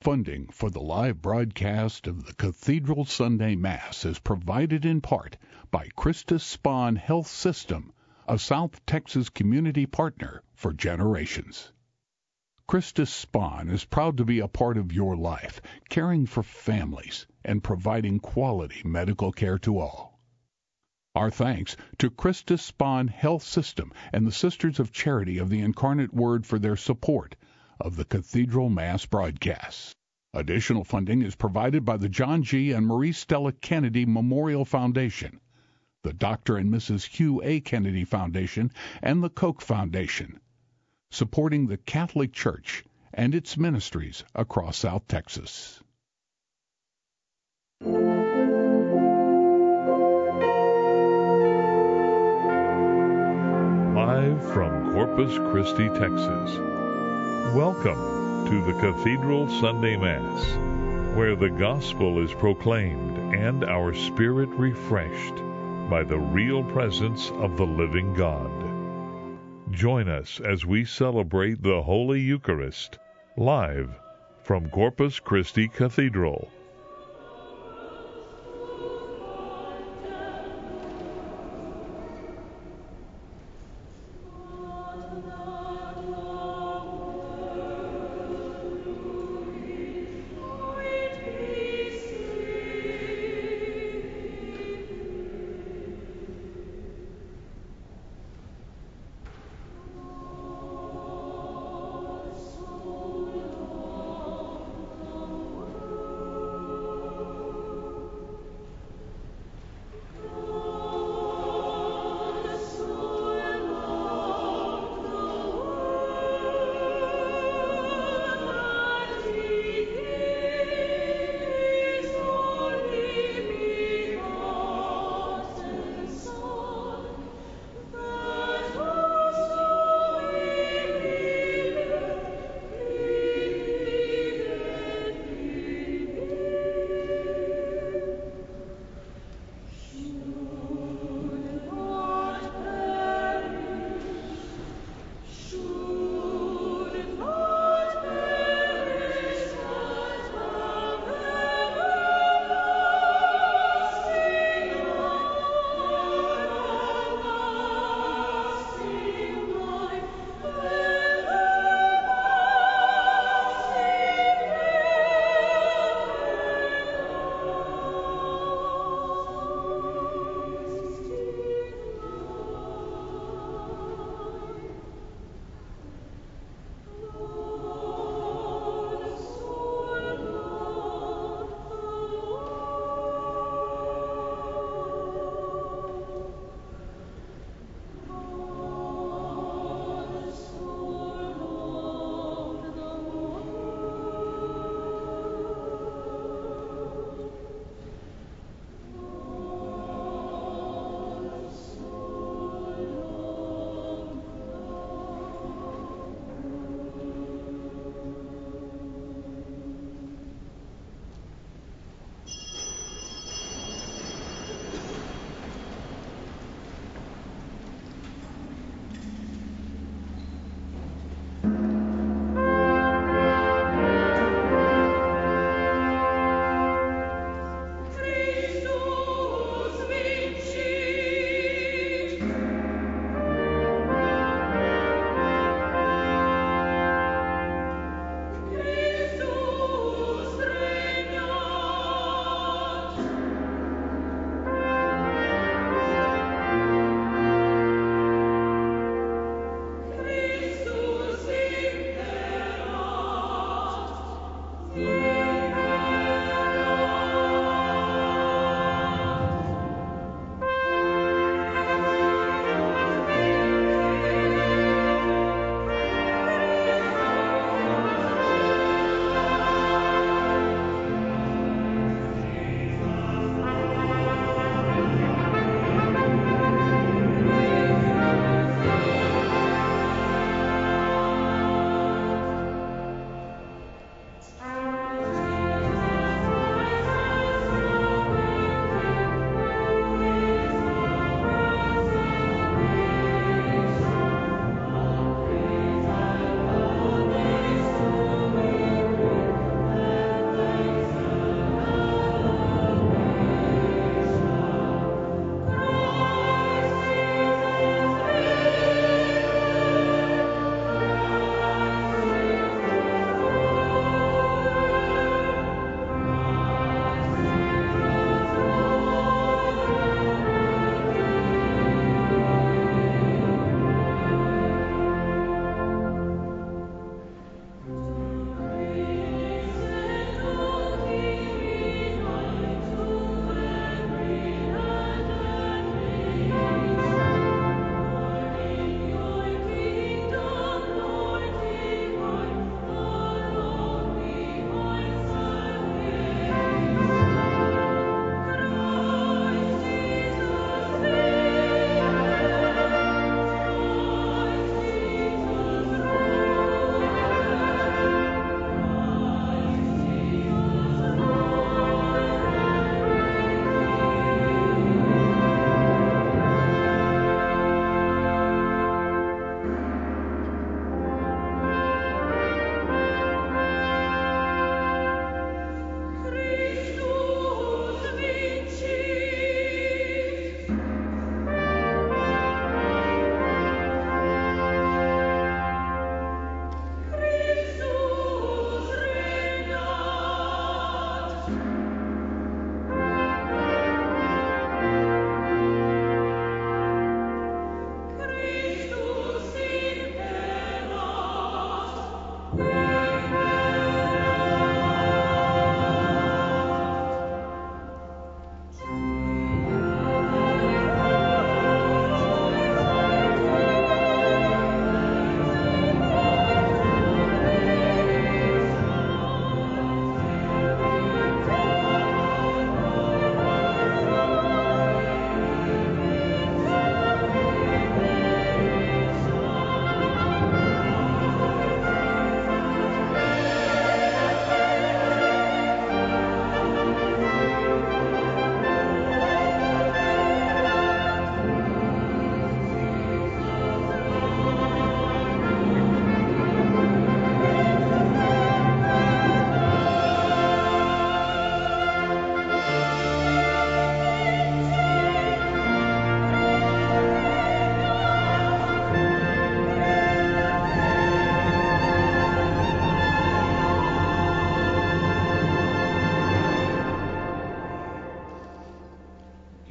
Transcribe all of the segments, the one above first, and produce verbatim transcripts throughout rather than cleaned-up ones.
Funding for the live broadcast of the Cathedral Sunday Mass is provided in part by Christus Spohn Health System, a South Texas community partner for generations. Christus Spohn is proud to be a part of your life, caring for families and providing quality medical care to all. Our thanks to Christus Spohn Health System and the Sisters of Charity of the Incarnate Word for their support of the Cathedral Mass broadcasts. Additional funding is provided by the John G. and Marie Stella Kennedy Memorial Foundation, the Doctor and Missus Hugh A. Kennedy Foundation, and the Koch Foundation, supporting the Catholic Church and its ministries across South Texas. Live from Corpus Christi, Texas. Welcome to the Cathedral Sunday Mass, where the gospel is proclaimed and our spirit refreshed by the real presence of the living God. Join us as we celebrate the Holy Eucharist, live from Corpus Christi Cathedral.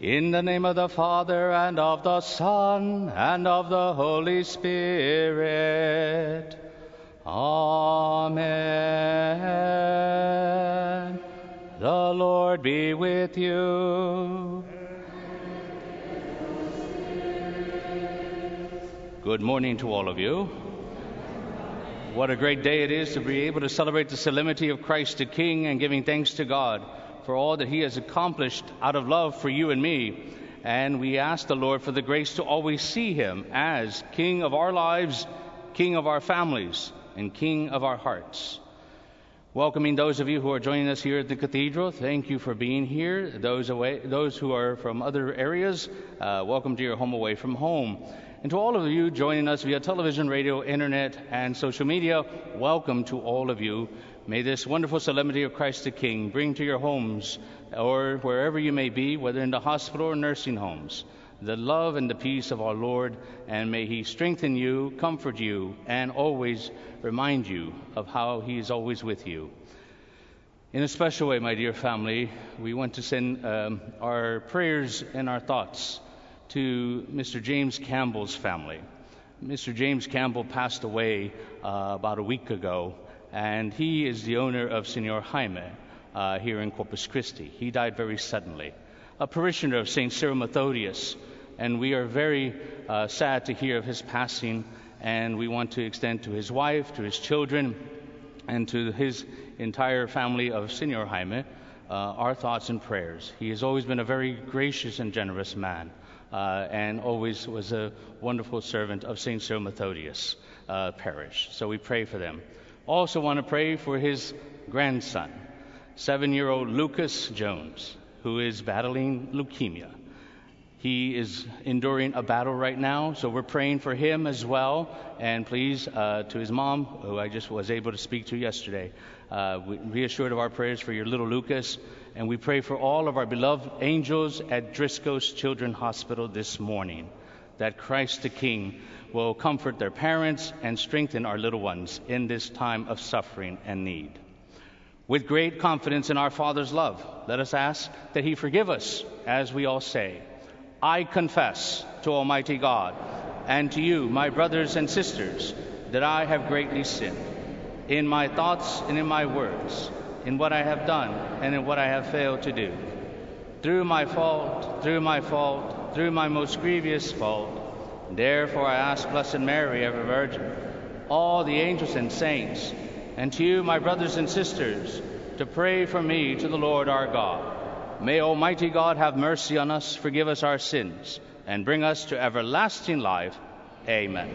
In the name of the Father, and of the Son, and of the Holy Spirit. Amen. The Lord be with you. Good morning to all of you. What a great day it is to be able to celebrate the solemnity of Christ the King and giving thanks to God for all that he has accomplished out of love for you and me. And we ask the Lord for the grace to always see him as King of our lives, King of our families, and King of our hearts. Welcoming those of you who are joining us here at the cathedral, thank you for being here. Those away, those who are from other areas, uh, welcome to your home away from home. And to all of you joining us via television, radio, internet, and social media, welcome to all of you. May this wonderful solemnity of Christ the King bring to your homes or wherever you may be, whether in the hospital or nursing homes, the love and the peace of our Lord, and may he strengthen you, comfort you, and always remind you of how he is always with you. In a special way, my dear family, we want to send um, our prayers and our thoughts to Mister James Campbell's family. Mister James Campbell passed away uh, about a week ago, and he is the owner of Señor Jaime uh, here in Corpus Christi. He died very suddenly, a parishioner of Saint Cyril Methodius, and we are very uh, sad to hear of his passing, and we want to extend to his wife, to his children, and to his entire family of Señor Jaime uh, our thoughts and prayers. He has always been a very gracious and generous man. Uh, and always was a wonderful servant of Saint Cyril Methodius uh, parish. So we pray for them. Also want to pray for his grandson, seven-year-old Lucas Jones, who is battling leukemia. He is enduring a battle right now, so we're praying for him as well. And please, uh, to his mom, who I just was able to speak to yesterday, uh, be assured of our prayers for your little Lucas. And we pray for all of our beloved angels at Driscoll's Children's Hospital this morning, that Christ the King will comfort their parents and strengthen our little ones in this time of suffering and need. With great confidence in our Father's love, let us ask that he forgive us, as we all say, I confess to Almighty God and to you, my brothers and sisters, that I have greatly sinned in my thoughts and in my words, in what I have done and in what I have failed to do. Through my fault, through my fault, through my most grievous fault. Therefore I ask Blessed Mary, ever Virgin, all the angels and saints, and to you, my brothers and sisters, to pray for me to the Lord our God. May Almighty God have mercy on us, forgive us our sins, and bring us to everlasting life. Amen.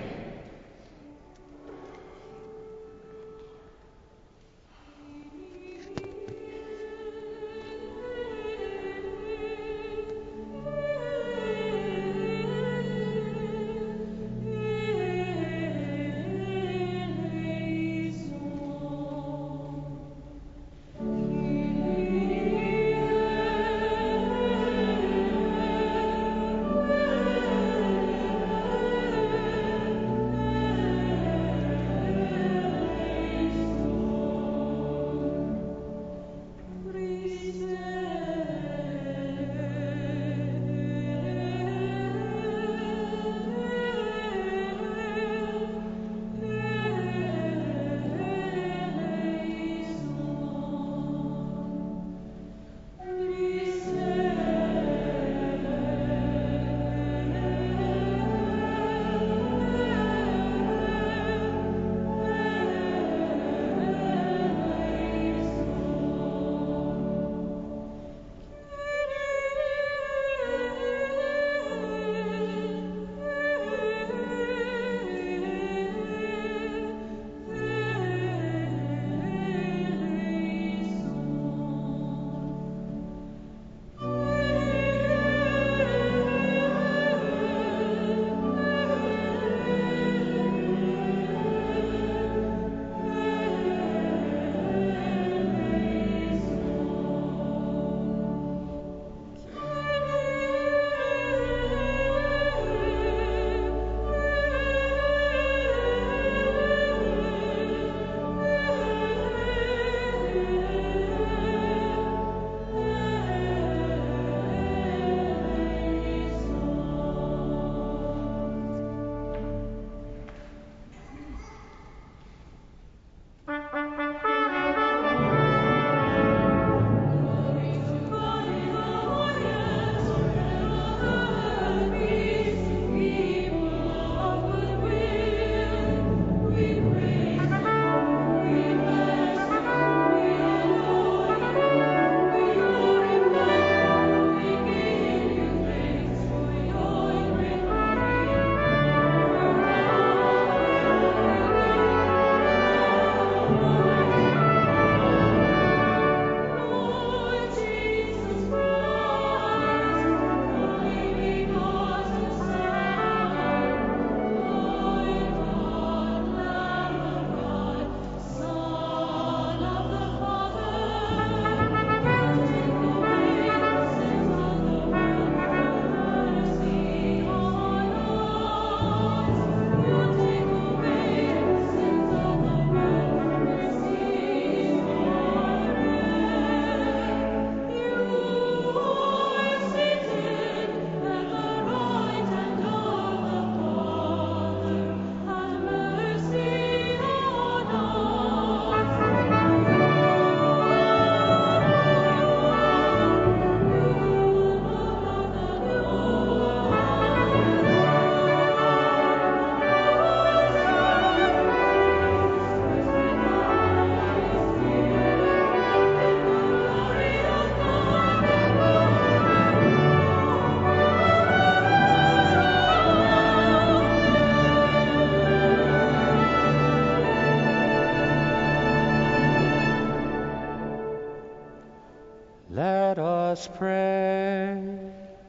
Let us pray.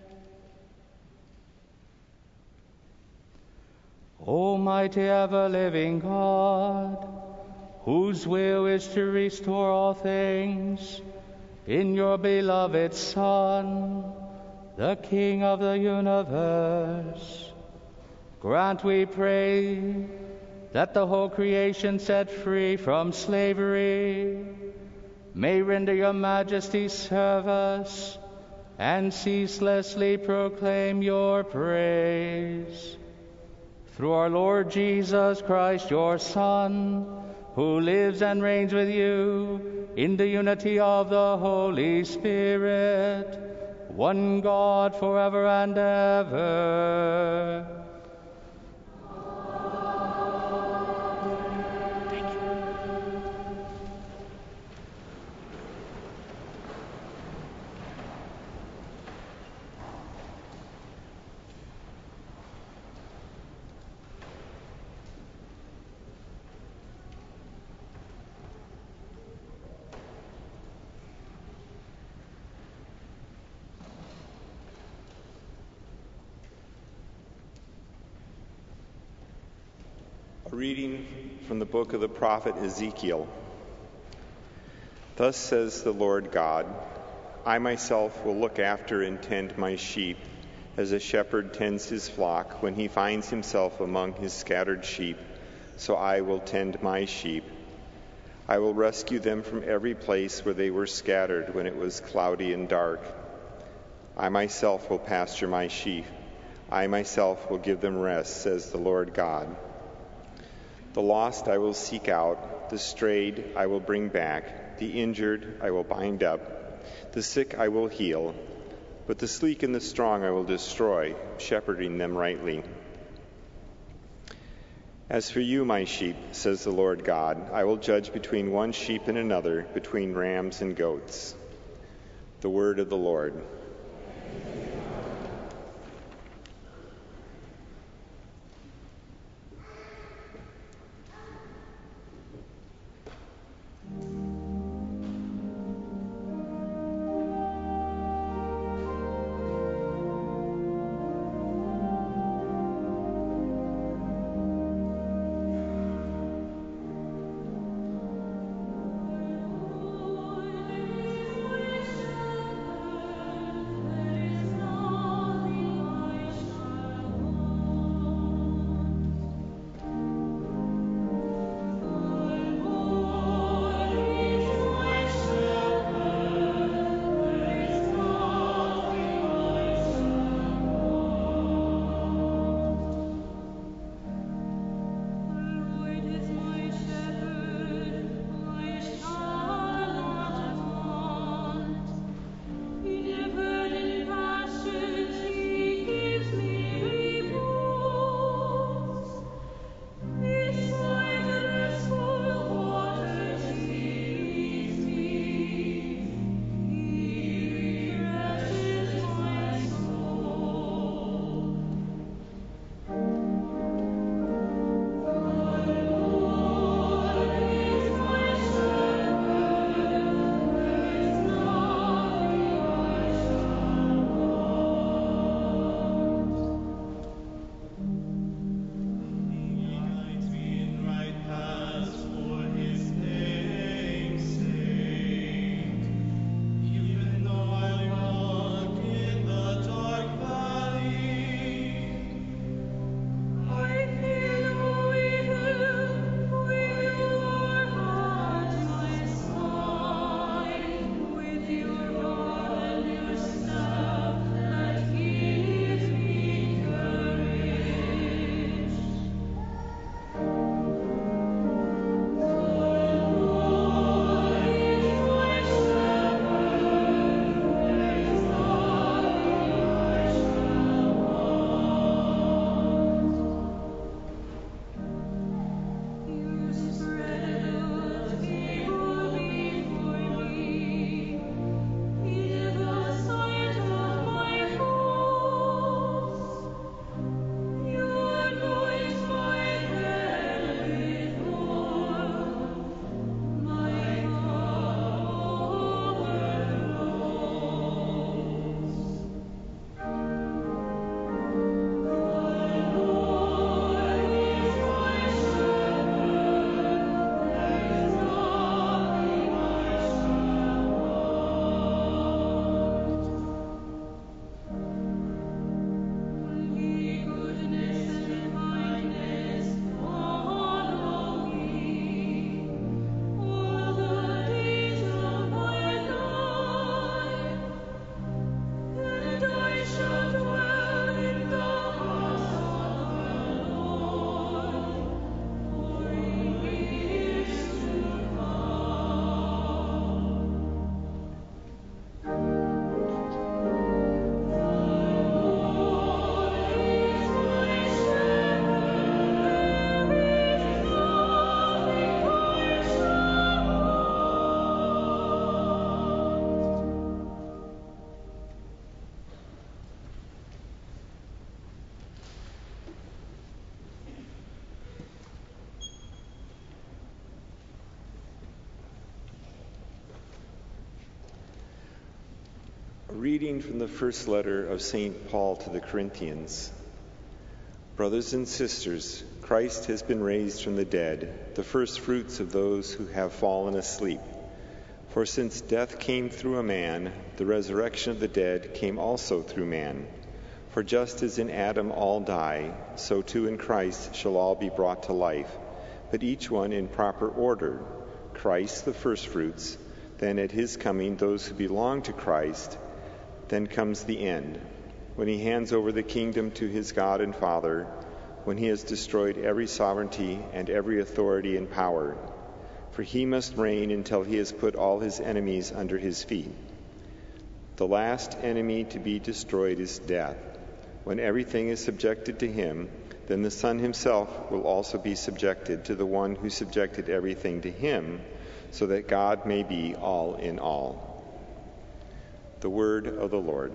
Almighty ever-living God, whose will is to restore all things in your beloved Son, the King of the universe, grant, we pray, that the whole creation set free from slavery may render your majesty service and ceaselessly proclaim your praise. Through our Lord Jesus Christ, your Son, who lives and reigns with you in the unity of the Holy Spirit, one God forever and ever. A reading from the book of the prophet Ezekiel. Thus says the Lord God, I myself will look after and tend my sheep, as a shepherd tends his flock when he finds himself among his scattered sheep, so I will tend my sheep. I will rescue them from every place where they were scattered when it was cloudy and dark. I myself will pasture my sheep. I myself will give them rest, says the Lord God. The lost I will seek out, the strayed I will bring back, the injured I will bind up, the sick I will heal, but the sleek and the strong I will destroy, shepherding them rightly. As for you, my sheep, says the Lord God, I will judge between one sheep and another, between rams and goats. The word of the Lord. A reading from the first letter of Saint Paul to the Corinthians. Brothers and sisters, Christ has been raised from the dead, the first fruits of those who have fallen asleep. For since death came through a man, the resurrection of the dead came also through man. For just as in Adam all die, so too in Christ shall all be brought to life, but each one in proper order. Christ the firstfruits, then at his coming those who belong to Christ. Then comes the end, when he hands over the kingdom to his God and Father, when he has destroyed every sovereignty and every authority and power. For he must reign until he has put all his enemies under his feet. The last enemy to be destroyed is death. When everything is subjected to him, then the Son himself will also be subjected to the one who subjected everything to him, so that God may be all in all. The word of the Lord.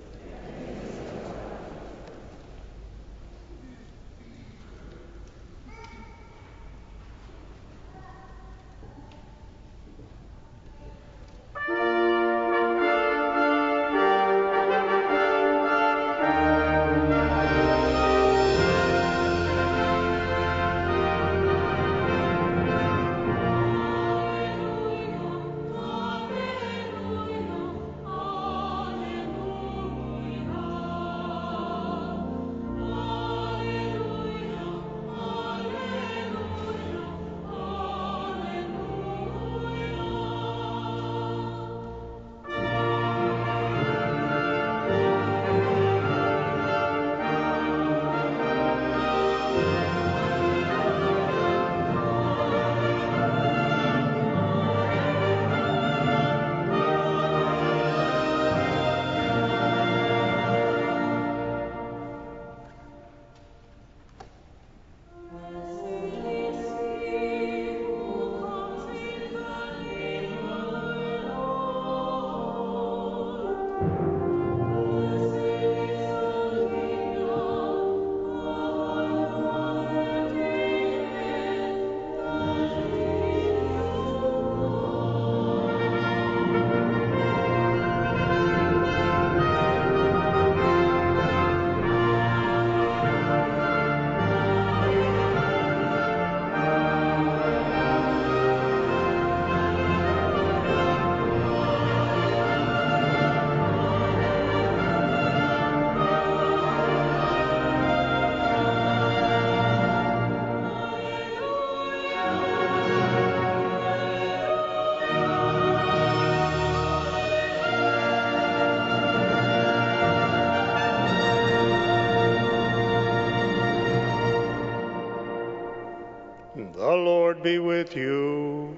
The Lord be with you.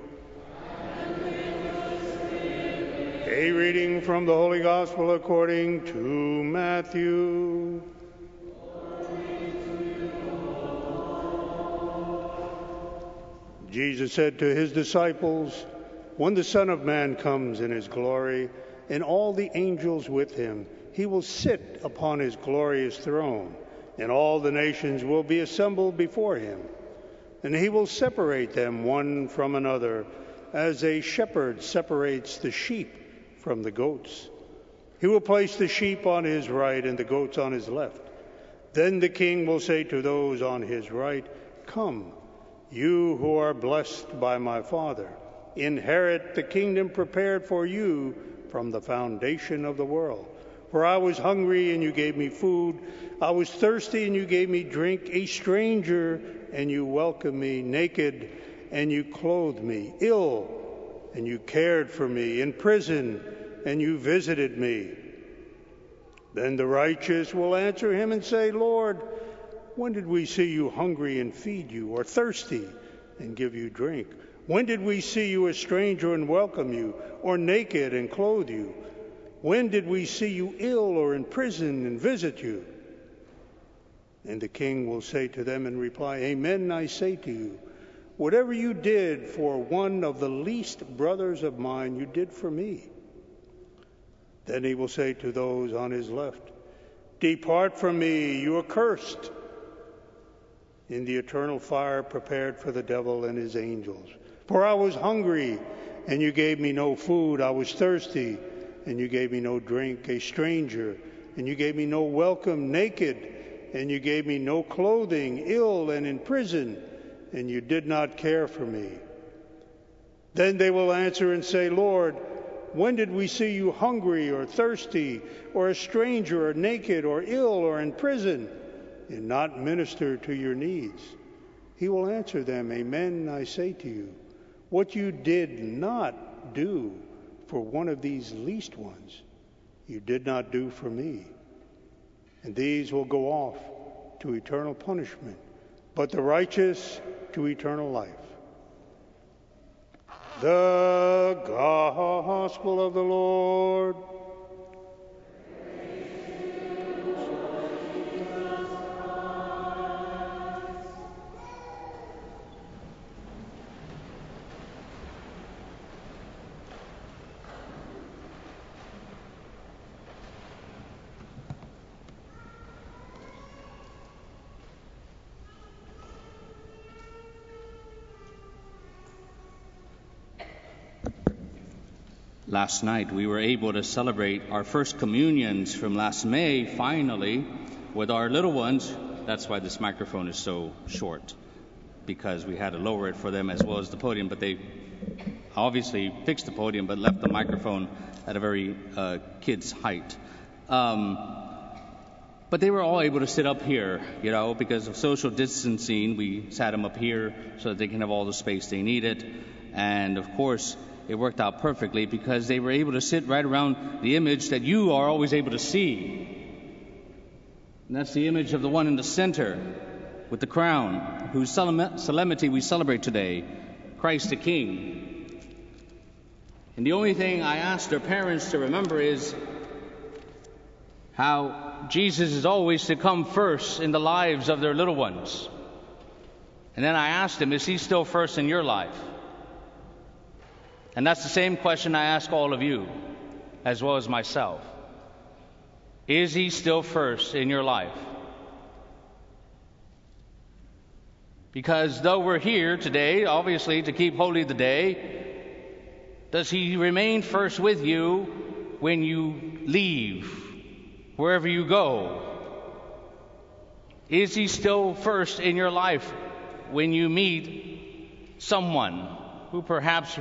A reading from the Holy Gospel according to Matthew. Jesus said to his disciples, "When the Son of Man comes in his glory, and all the angels with him, he will sit upon his glorious throne, and all the nations will be assembled before him. And he will separate them one from another, as a shepherd separates the sheep from the goats. He will place the sheep on his right and the goats on his left. Then the king will say to those on his right, 'Come, you who are blessed by my Father, inherit the kingdom prepared for you from the foundation of the world. For I was hungry, and you gave me food. I was thirsty, and you gave me drink. A stranger, and you welcomed me. Naked, and you clothed me. Ill, and you cared for me. In prison, and you visited me.' Then the righteous will answer him and say, 'Lord, when did we see you hungry and feed you, or thirsty and give you drink? When did we see you a stranger and welcome you, or naked and clothe you? When did we see you ill or in prison and visit you?' And the king will say to them in reply, 'Amen, I say to you, whatever you did for one of the least brothers of mine, you did for me.' Then he will say to those on his left, 'Depart from me, you accursed, in the eternal fire prepared for the devil and his angels. For I was hungry, and you gave me no food. I was thirsty, and you gave me no drink, a stranger, and you gave me no welcome, naked, and you gave me no clothing, ill and in prison, and you did not care for me. Then they will answer and say, Lord, when did we see you hungry or thirsty, or a stranger or naked or ill or in prison, and not minister to your needs? He will answer them, Amen, I say to you, what you did not do for one of these least ones, you did not do for me. And these will go off to eternal punishment, but the righteous to eternal life. The Gospel of the Lord. Last night we were able to celebrate our first communions from last May, finally, with our little ones. That's why this microphone is so short, because we had to lower it for them as well as the podium, but they obviously fixed the podium but left the microphone at a very uh, kid's height. Um, but they were all able to sit up here, you know, because of social distancing. We sat them up here so that they can have all the space they needed. And of course, it worked out perfectly because they were able to sit right around the image that you are always able to see. And that's the image of the one in the center with the crown, whose solemnity we celebrate today, Christ the King. And the only thing I ask their parents to remember is how Jesus is always to come first in the lives of their little ones. And then I asked them, is he still first in your life? And that's the same question I ask all of you, as well as myself. Is he still first in your life? Because though we're here today, obviously, to keep holy the day, does he remain first with you when you leave, wherever you go? Is he still first in your life when you meet someone who perhaps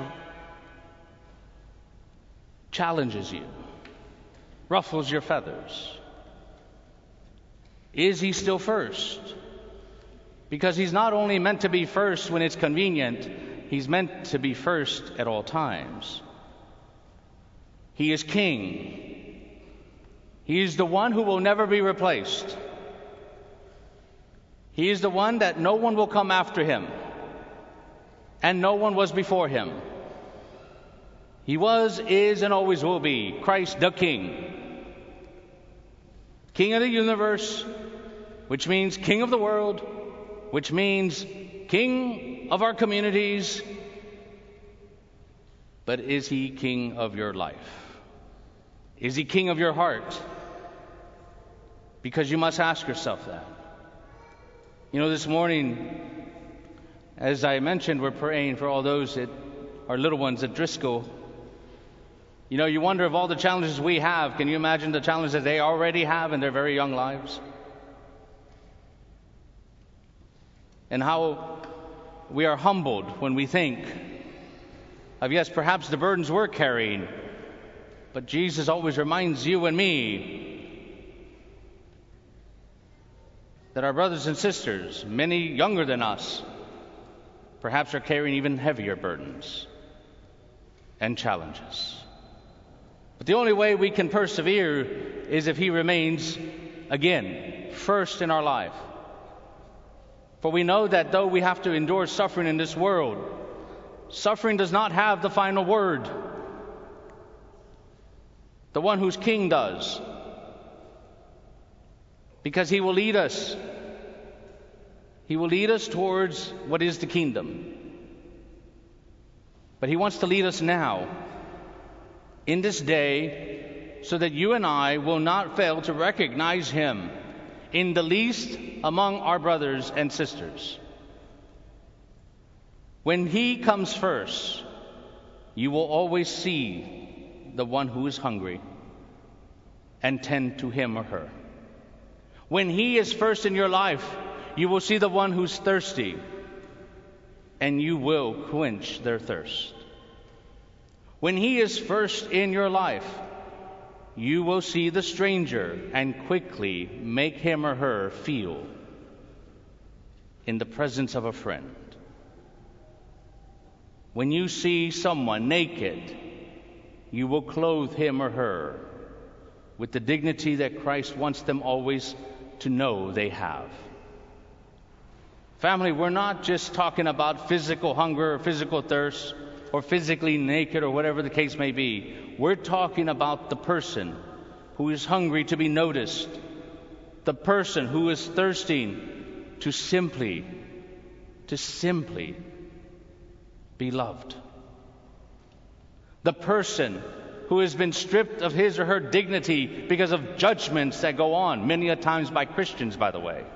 challenges you, ruffles your feathers? Is he still first? Because he's not only meant to be first when it's convenient, he's meant to be first at all times. He is King. He is the one who will never be replaced. He is the one that no one will come after him, and no one was before him. He was, is, and always will be Christ the King. King of the universe, which means King of the world, which means King of our communities. But is he King of your life? Is he King of your heart? Because you must ask yourself that. You know, this morning, as I mentioned, we're praying for all those that are little ones at Driscoll. You know, you wonder of all the challenges we have, can you imagine the challenges that they already have in their very young lives? And how we are humbled when we think of, yes, perhaps the burdens we're carrying, but Jesus always reminds you and me that our brothers and sisters, many younger than us, perhaps are carrying even heavier burdens and challenges. But the only way we can persevere is if he remains, again, first in our life. For we know that though we have to endure suffering in this world, suffering does not have the final word. The one who's King does. Because he will lead us. He will lead us towards what is the kingdom. But he wants to lead us now, in this day, so that you and I will not fail to recognize him in the least among our brothers and sisters. When he comes first, you will always see the one who is hungry and tend to him or her. When he is first in your life, you will see the one who's thirsty, and you will quench their thirst. When he is first in your life, you will see the stranger and quickly make him or her feel in the presence of a friend. When you see someone naked, you will clothe him or her with the dignity that Christ wants them always to know they have. Family, we're not just talking about physical hunger or physical thirst or physically naked or whatever the case may be. We're talking about the person who is hungry to be noticed, the person who is thirsting to simply, to simply be loved. The person who has been stripped of his or her dignity because of judgments that go on, many a times by Christians, by the way.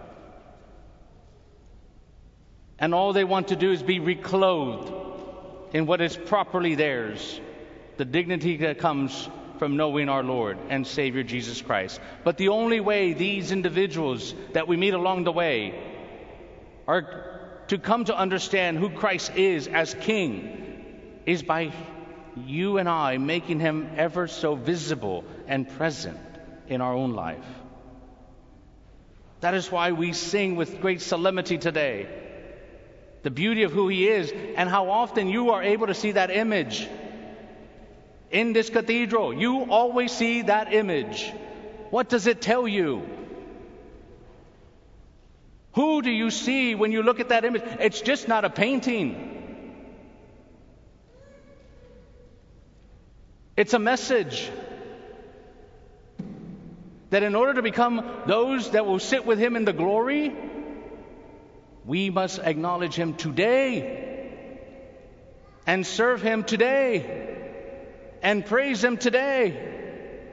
And all they want to do is be reclothed in what is properly theirs, the dignity that comes from knowing our Lord and Savior Jesus Christ. But the only way these individuals that we meet along the way are to come to understand who Christ is as King is by you and I making him ever so visible and present in our own life. That is why we sing with great solemnity today the beauty of who he is, and how often you are able to see that image in this cathedral. You always see that image. What does it tell you? Who do you see when you look at that image? It's just not a painting. It's a message that in order to become those that will sit with him in the glory, we must acknowledge him today and serve him today and praise him today,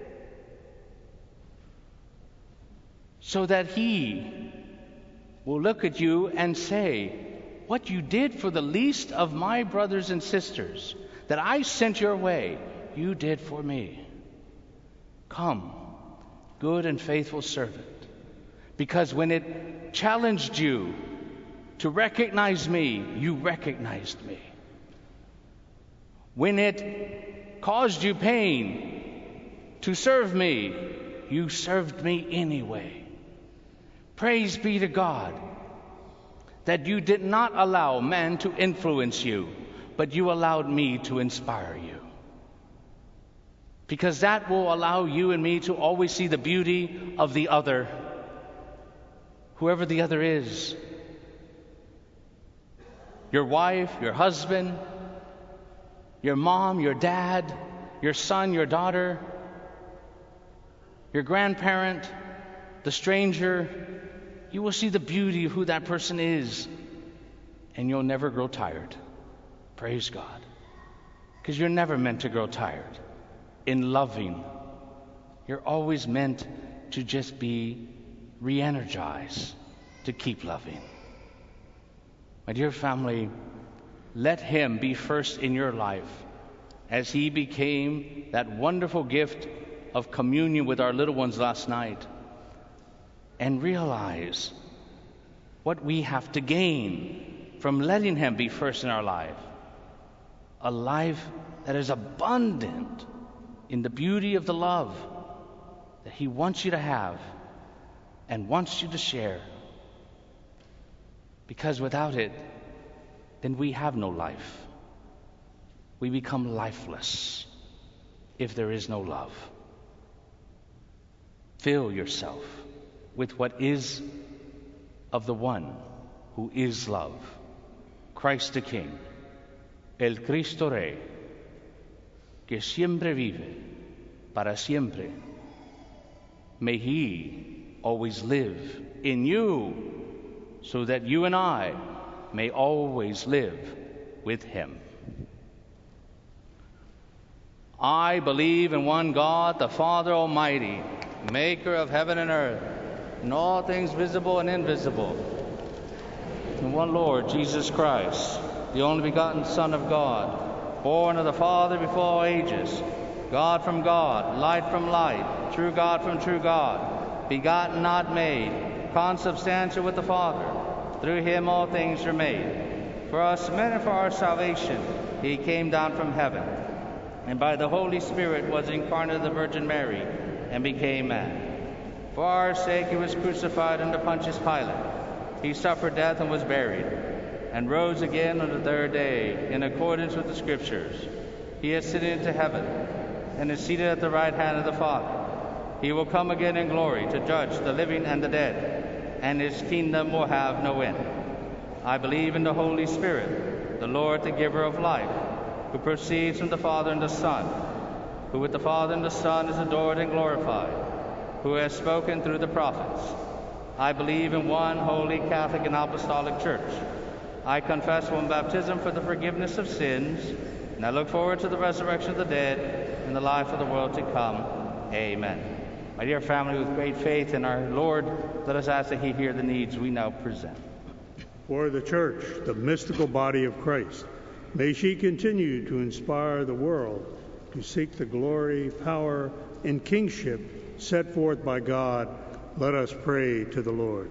so that he will look at you and say, what you did for the least of my brothers and sisters that I sent your way, you did for me. Come, good and faithful servant. Because when it challenged you to recognize me, you recognized me. When it caused you pain to serve me, you served me anyway. Praise be to God that you did not allow man to influence you, but you allowed me to inspire you. Because that will allow you and me to always see the beauty of the other, whoever the other is. Your wife, your husband, your mom, your dad, your son, your daughter, your grandparent, the stranger. You will see the beauty of who that person is, and you'll never grow tired. Praise God. Because you're never meant to grow tired in loving. You're always meant to just be re-energized to keep loving. My dear family, let him be first in your life as he became that wonderful gift of communion with our little ones last night. And realize what we have to gain from letting him be first in our life. A life that is abundant in the beauty of the love that he wants you to have and wants you to share. Because without it, then we have no life. We become lifeless if there is no love. Fill yourself with what is of the one who is love, Christ the King, el Cristo Rey, que siempre vive para siempre. May he always live in you, so that you and I may always live with him. I believe in one God, the Father Almighty, maker of heaven and earth, and all things visible and invisible, and one Lord, Jesus Christ, the only begotten Son of God, born of the Father before all ages, God from God, light from light, true God from true God, begotten, not made, consubstantial with the Father. Through him all things are made. For us men and for our salvation, he came down from heaven, and by the Holy Spirit was incarnate of the Virgin Mary, and became man. For our sake he was crucified under Pontius Pilate. He suffered death and was buried, and rose again on the third day, in accordance with the Scriptures. He ascended into heaven, and is seated at the right hand of the Father. He will come again in glory to judge the living and the dead, and his kingdom will have no end. I believe in the Holy Spirit, the Lord, the giver of life, who proceeds from the Father and the Son, who with the Father and the Son is adored and glorified, who has spoken through the prophets. I believe in one holy Catholic and Apostolic Church. I confess one baptism for the forgiveness of sins, and I look forward to the resurrection of the dead and the life of the world to come. Amen. My dear family, with great faith in our Lord, let us ask that he hear the needs we now present. For the Church, the mystical body of Christ, may she continue to inspire the world to seek the glory, power, and kingship set forth by God. Let us pray to the Lord.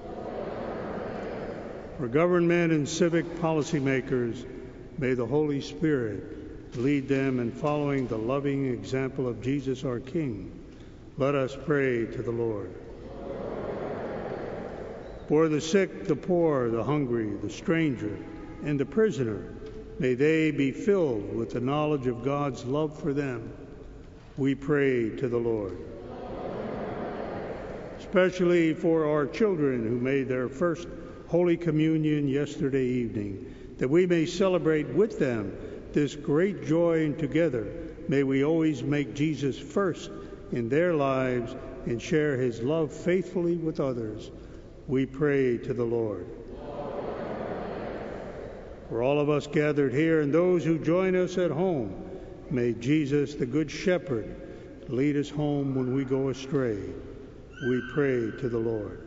For government and civic policymakers, may the Holy Spirit lead them in following the loving example of Jesus our King. Let us pray to the Lord. For the sick, the poor, the hungry, the stranger, and the prisoner, may they be filled with the knowledge of God's love for them. We pray to the Lord. Especially for our children who made their first Holy Communion yesterday evening, that we may celebrate with them this great joy, and together may we always make Jesus first in their lives and share his love faithfully with others. We pray to the Lord. For all of us gathered here and those who join us at home, may Jesus, the Good Shepherd, lead us home when we go astray. We pray to the Lord.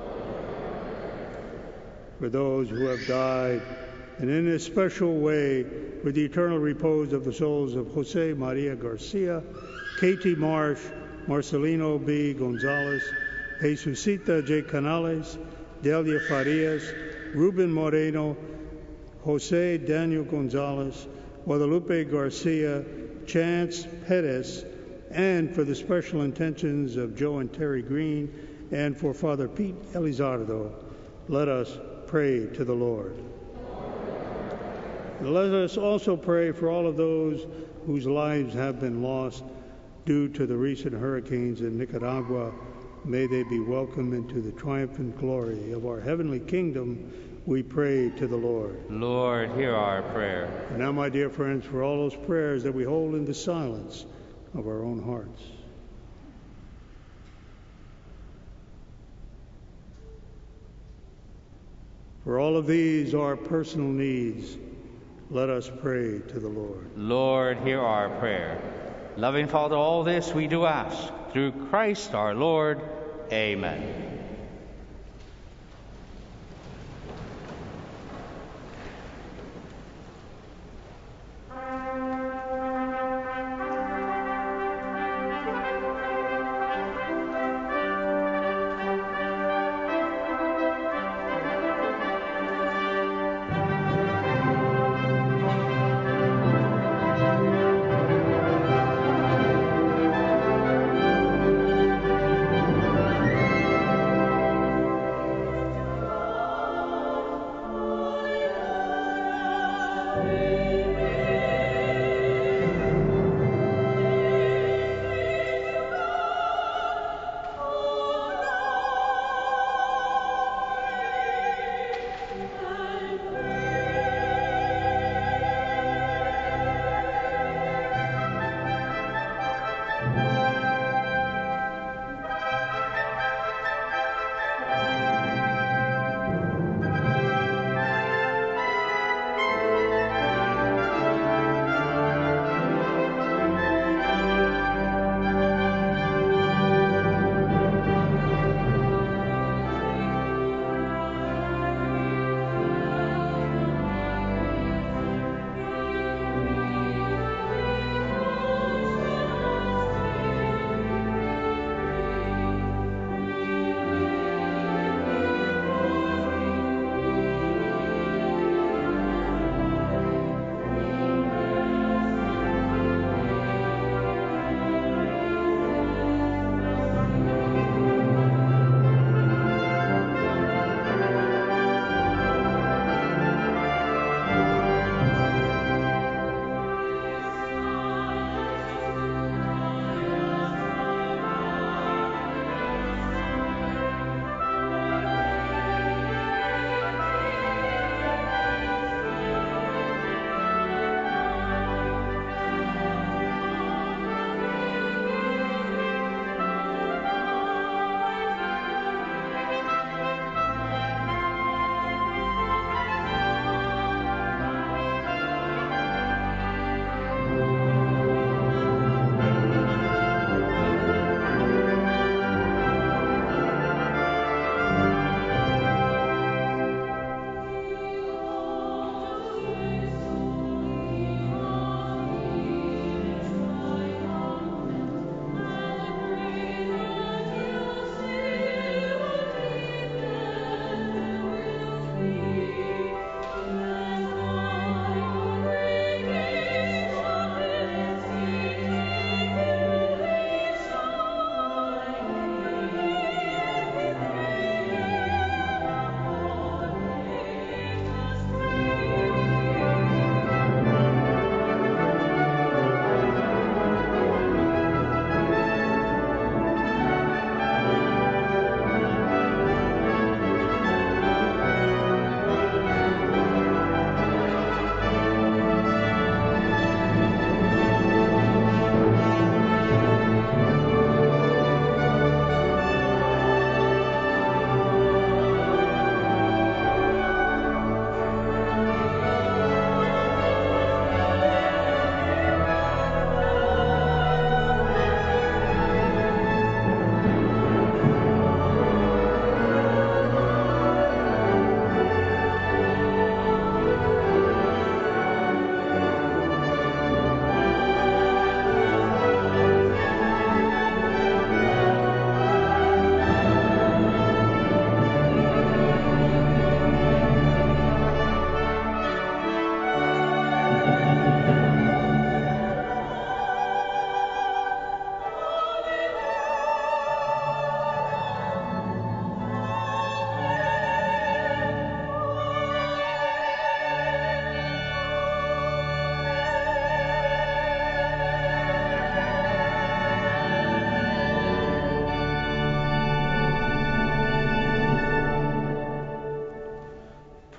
For those who have died, and in a special way for the eternal repose of the souls of Jose Maria Garcia, Katie Marsh, Marcelino B. Gonzalez, Jesusita J. Canales, Delia Farias, Ruben Moreno, Jose Daniel Gonzalez, Guadalupe Garcia, Chance Perez, and for the special intentions of Joe and Terry Green, and for Father Pete Elizardo, let us pray to the Lord. Let us also pray for all of those whose lives have been lost due to the recent hurricanes in Nicaragua. May they be welcomed into the triumphant glory of our heavenly kingdom. We pray to the Lord. Lord, hear our prayer. And now, my dear friends, for all those prayers that we hold in the silence of our own hearts. For all of these, our personal needs, let us pray to the Lord. Lord, hear our prayer. Loving Father, all this we do ask through Christ our Lord. Amen.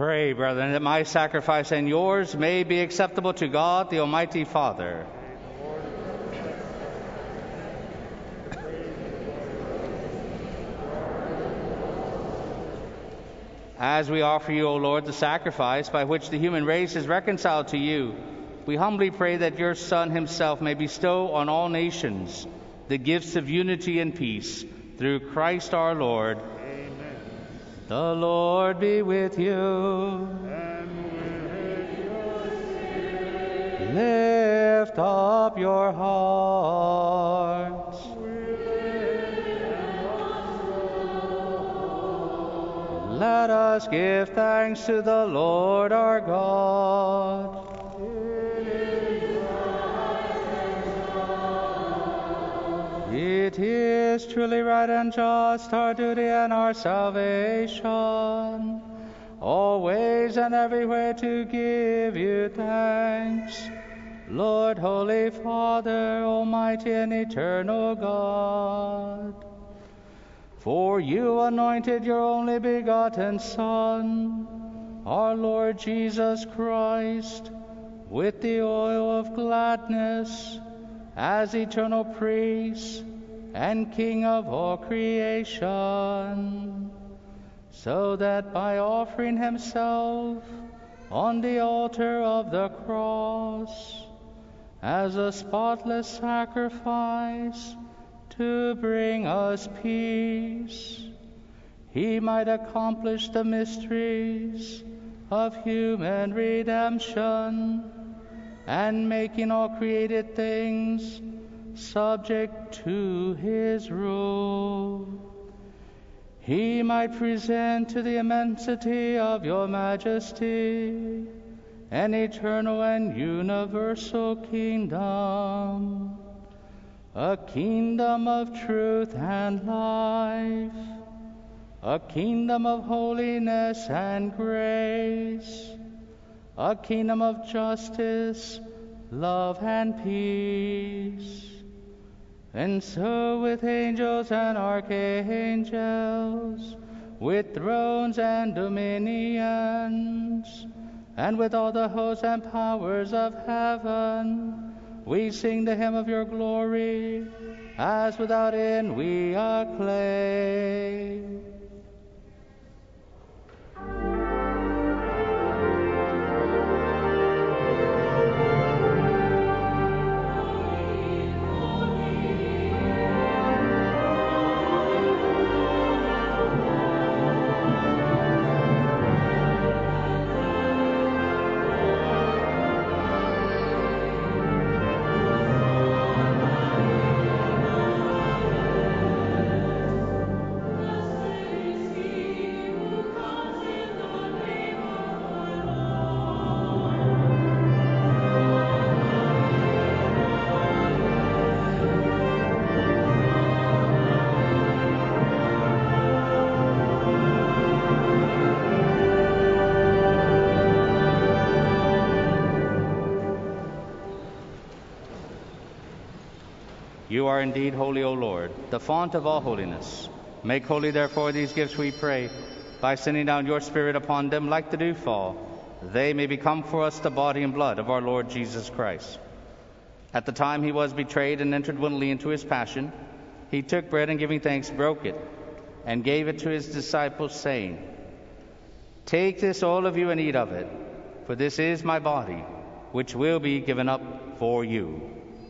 Pray, brethren, that my sacrifice and yours may be acceptable to God, the Almighty Father. As we offer you, O Lord, the sacrifice by which the human race is reconciled to you, we humbly pray that your Son himself may bestow on all nations the gifts of unity and peace, through Christ our Lord. Amen. The Lord be with you. And with your spirit. Lift up your hearts. Let us give thanks to the Lord our God. It is truly right and just, our duty and our salvation, always and everywhere to give you thanks, Lord, Holy Father, Almighty and eternal God. For you anointed your only begotten Son, our Lord Jesus Christ, with the oil of gladness, as eternal priest and King of all creation, so that by offering himself on the altar of the cross as a spotless sacrifice to bring us peace, he might accomplish the mysteries of human redemption, and making all created things subject to his rule, he might present to the immensity of your majesty an eternal and universal kingdom, a kingdom of truth and life, a kingdom of holiness and grace, a kingdom of justice, love, and peace. And so with angels and archangels, with thrones and dominions, and with all the hosts and powers of heaven, we sing the hymn of your glory, as without end we acclaim. You are indeed holy, O Lord, the fount of all holiness. Make holy, therefore, these gifts, we pray, by sending down your Spirit upon them like the dewfall. They may become for us the body and blood of our Lord Jesus Christ. At the time he was betrayed and entered willingly into his passion, he took bread and giving thanks, broke it, and gave it to his disciples, saying, Take this, all of you, and eat of it, for this is my body, which will be given up for you.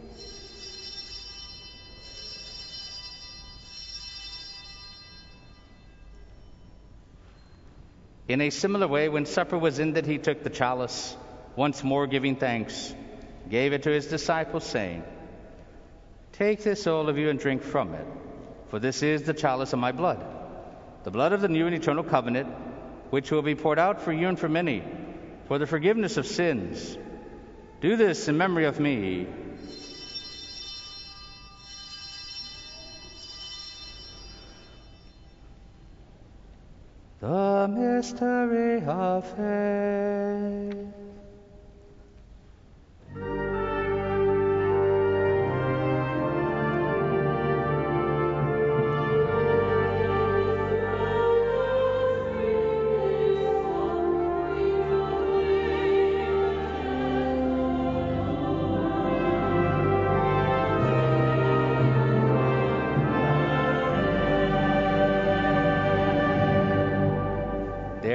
In a similar way, when supper was ended, he took the chalice, once more giving thanks, gave it to his disciples, saying, Take this, all of you, and drink from it, for this is the chalice of my blood, the blood of the new and eternal covenant, which will be poured out for you and for many, for the forgiveness of sins. Do this in memory of me. The mystery of faith.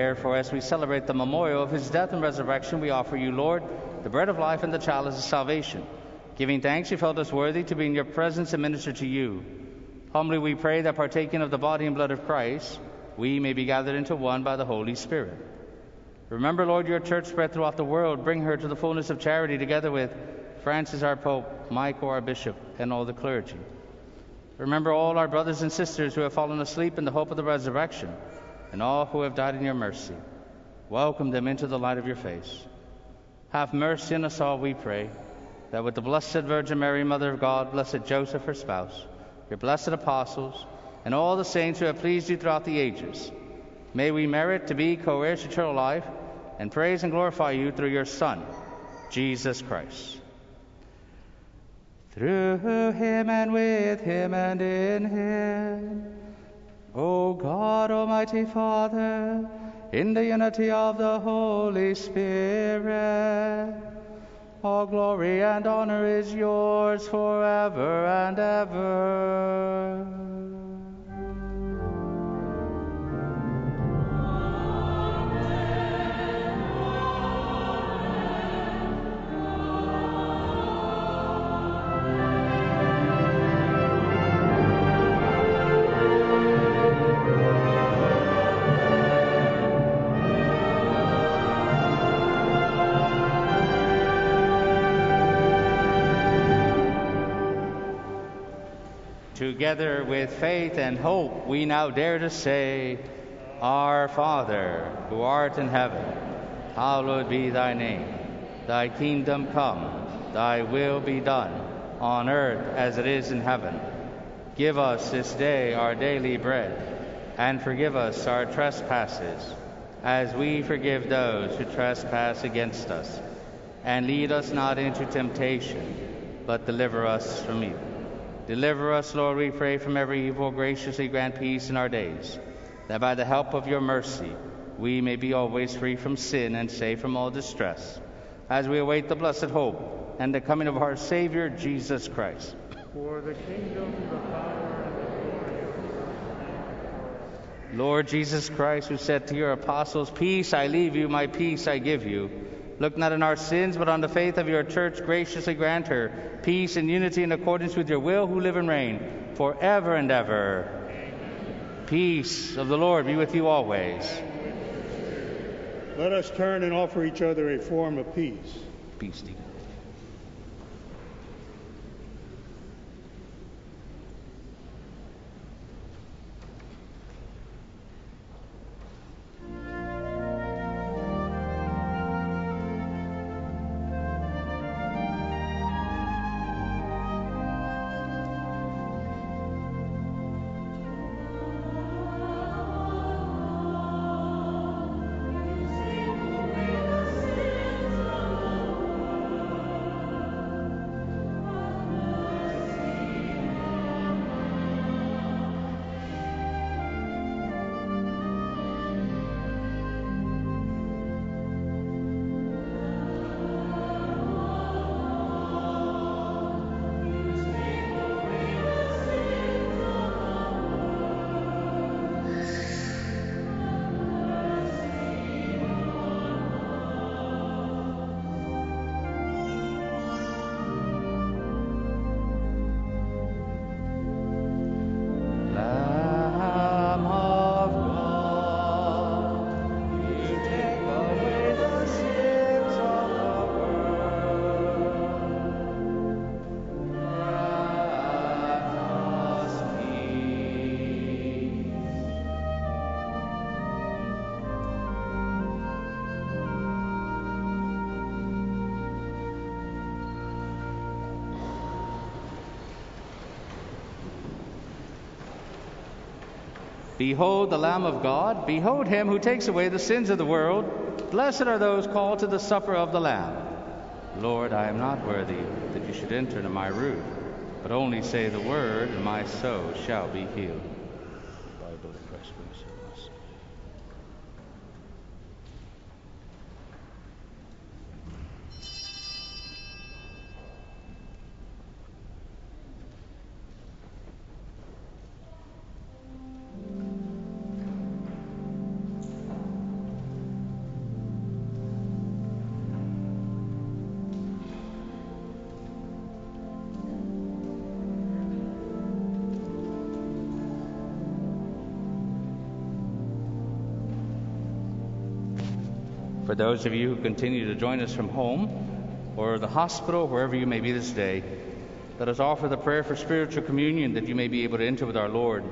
Therefore, as we celebrate the memorial of his death and resurrection, we offer you, Lord, the bread of life and the chalice of salvation. Giving thanks, you felt us worthy to be in your presence and minister to you. Humbly we pray that partaking of the body and blood of Christ, we may be gathered into one by the Holy Spirit. Remember, Lord, your church spread throughout the world. Bring her to the fullness of charity, together with Francis our Pope, Michael our Bishop, and all the clergy. Remember all our brothers and sisters who have fallen asleep in the hope of the resurrection, and all who have died in your mercy. Welcome them into the light of your face. Have mercy on us all, we pray, that with the Blessed Virgin Mary, Mother of God, blessed Joseph, her spouse, your blessed apostles, and all the saints who have pleased you throughout the ages, may we merit to be co-heirs to eternal life, and praise and glorify you through your Son, Jesus Christ. Through him and with him and in him, O God, Almighty Father, in the unity of the Holy Spirit, all glory and honor is yours forever and ever. Together with faith and hope, we now dare to say, Our Father, who art in heaven, hallowed be thy name. Thy kingdom come, thy will be done, on earth as it is in heaven. Give us this day our daily bread, and forgive us our trespasses, as we forgive those who trespass against us. And lead us not into temptation, but deliver us from evil. Deliver us, Lord, we pray, from every evil. Graciously grant peace in our days, that by the help of your mercy we may be always free from sin and safe from all distress, as we await the blessed hope and the coming of our Savior, Jesus Christ. For the kingdom, the power, and the glory of God. Lord Jesus Christ, who said to your apostles, Peace I leave you, my peace I give you, look not on our sins, but on the faith of your church. Graciously grant her peace and unity in accordance with your will, who live and reign forever and ever. Amen. Peace of the Lord be with you always. Let us turn and offer each other a form of peace. Peace, Stephen. Behold the Lamb of God. Behold him who takes away the sins of the world. Blessed are those called to the supper of the Lamb. Lord, I am not worthy that you should enter into my roof, but only say the word, and my soul shall be healed. For those of you who continue to join us from home or the hospital, wherever you may be this day, let us offer the prayer for spiritual communion that you may be able to enter with our Lord.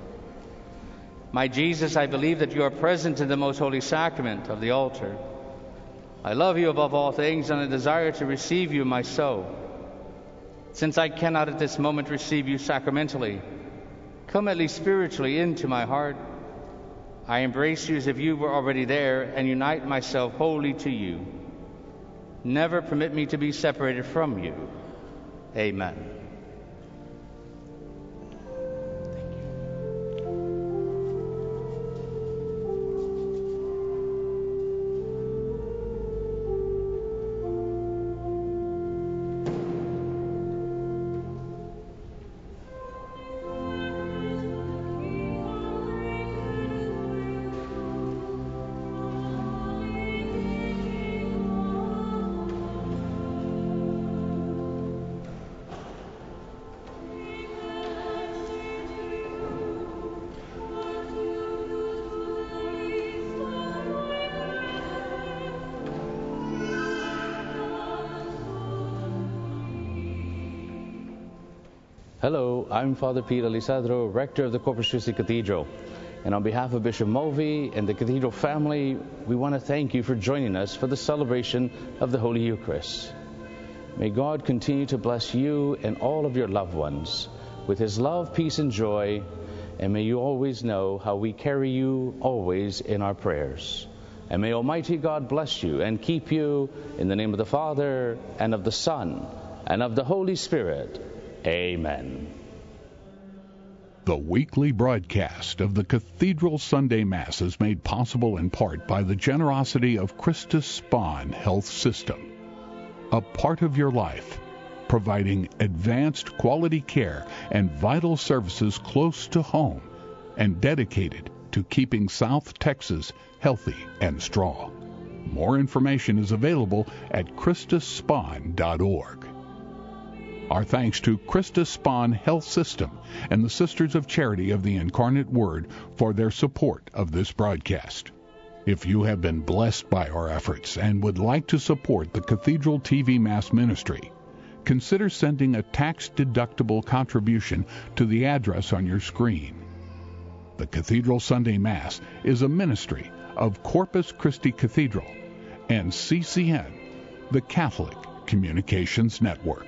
My Jesus, I believe that you are present in the most holy sacrament of the altar. I love you above all things, and I desire to receive you in my soul. Since I cannot at this moment receive you sacramentally, come at least spiritually into my heart. I embrace you as if you were already there and unite myself wholly to you. Never permit me to be separated from you. Amen. Hello, I'm Father Peter Lisadro, rector of the Corpus Christi Cathedral. And on behalf of Bishop Mulvey and the Cathedral family, we want to thank you for joining us for the celebration of the Holy Eucharist. May God continue to bless you and all of your loved ones with His love, peace, and joy, and may you always know how we carry you always in our prayers. And may Almighty God bless you and keep you in the name of the Father, and of the Son, and of the Holy Spirit. Amen. The weekly broadcast of the Cathedral Sunday Mass is made possible in part by the generosity of Christus Spohn Health System, a part of your life, providing advanced quality care and vital services close to home and dedicated to keeping South Texas healthy and strong. More information is available at Christus Spohn dot org. Our thanks to Christus Spohn Health System and the Sisters of Charity of the Incarnate Word for their support of this broadcast. If you have been blessed by our efforts and would like to support the Cathedral T V Mass Ministry, consider sending a tax-deductible contribution to the address on your screen. The Cathedral Sunday Mass is a ministry of Corpus Christi Cathedral and C C N, the Catholic Communications Network.